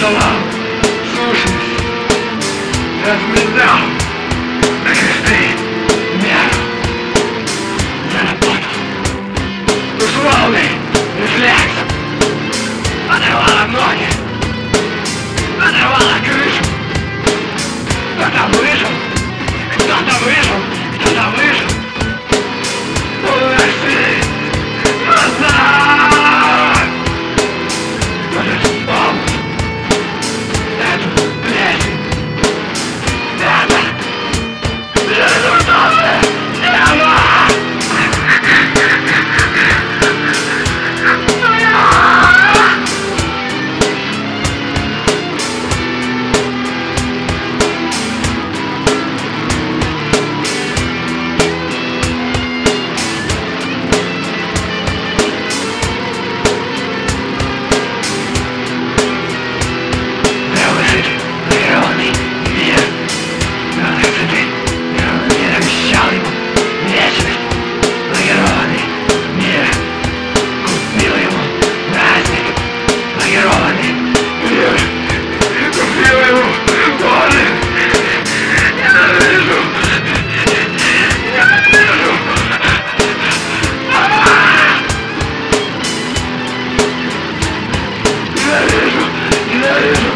салам, слушаюсь, разменял на кресты меру, заработал, условный рефлексом, оторвало ноги, оторвало крышу. Кто-то выжил, кто-то выжил, кто-то выжил. Улыбцы назад! Вот этот бомб, эту плесень, это результаты этого! Ненавижу!